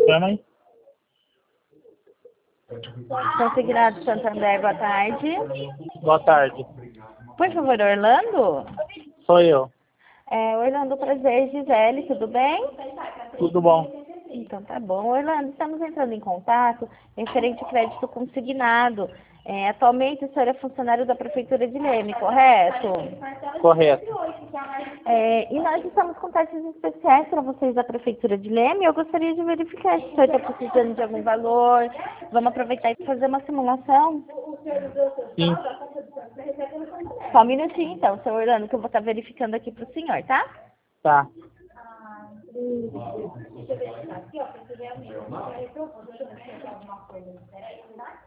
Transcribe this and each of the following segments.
Chama aí. Consignado Santander, boa tarde. Boa tarde. Por favor, Orlando? Sou eu. Orlando, prazer, Gisele, tudo bem? Tudo bom? Então tá bom. Orlando, estamos entrando em contato referente ao crédito consignado. Atualmente o senhor é funcionário da Prefeitura de Leme, correto? Correto. E nós estamos com taxas especiais para vocês da Prefeitura de Leme. Eu gostaria de verificar se o senhor está precisando de algum valor. Vamos aproveitar e fazer uma simulação? Sim. Só um minutinho então, seu Orlando, que eu vou estar verificando aqui para o senhor, tá? Tá. Deixa eu verificar aqui, ó, porque realmente já reprovou. Deixa eu ver se tem alguma coisa diferente, tá?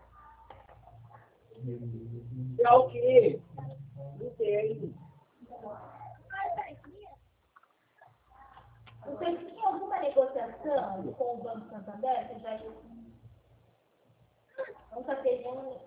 É o quê? Não sei. Você tinha alguma negociação com o Banco Santander? Você já nunca teve um...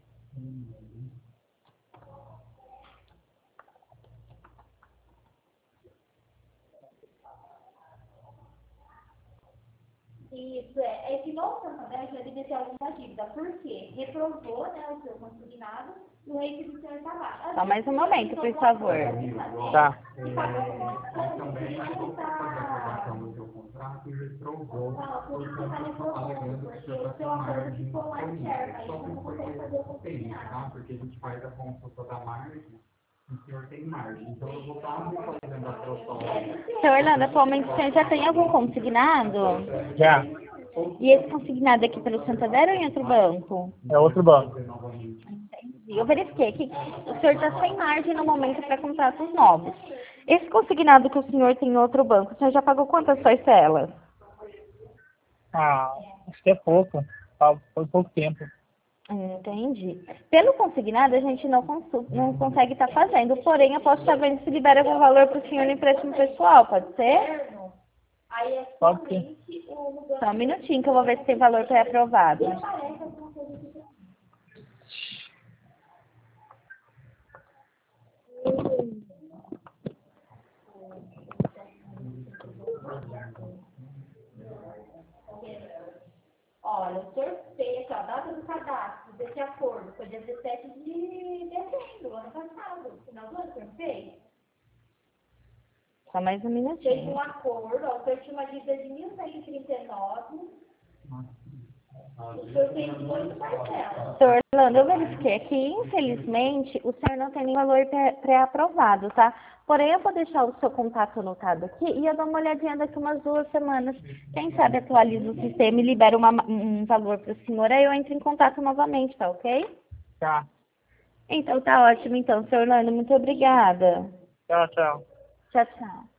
Isso, é que no Santander já deve ter alguma dívida. Por quê? Reprovou, né, o seu consignado e o rei do senhor está lá. Só mais um momento, por favor. Tá. Também a aprovação do seu contrato e reprovou por alegando que o seu margem só que não foi feito, tá? Porque a gente faz a consulta da margem e o senhor tem margem. Então eu vou estar fazendo a proposta. Seu Orlando, atualmente o senhor já tem algum consignado? Já. E esse consignado aqui pelo Santander ou em outro banco? É outro banco. Entendi. Eu verifiquei que o senhor está sem margem no momento para contratos novos. Esse consignado que o senhor tem em outro banco, o senhor já pagou quantas parcelas? Acho que é pouco. Foi pouco tempo. Entendi. Pelo consignado, a gente não consegue estar fazendo, porém eu posso estar vendo se libera algum valor para o senhor no empréstimo pessoal, pode ser? Pode ser. Só um minutinho que eu vou ver se tem valor pré-aprovado. Olha, o senhor fez a data do cadastro desse acordo foi dia 17 de dezembro, ano passado. Final do ano, o senhor fez? Só mais um minutinho. Fez um acordo, ó, o senhor tinha uma dívida de 1.139. O senhor tem 18 parcelas. Senhor Orlando, eu verifiquei aqui, infelizmente, o senhor não tem nem valor pré-aprovado, tá? Porém, eu vou deixar o seu contato anotado aqui e eu dou uma olhadinha daqui umas 2 semanas. Quem sabe atualiza o sistema e libera um valor para o senhor, aí eu entro em contato novamente, tá ok? Tá. Então tá ótimo, então, senhor Orlando, muito obrigada. Tchau, tchau. Tchau, tchau.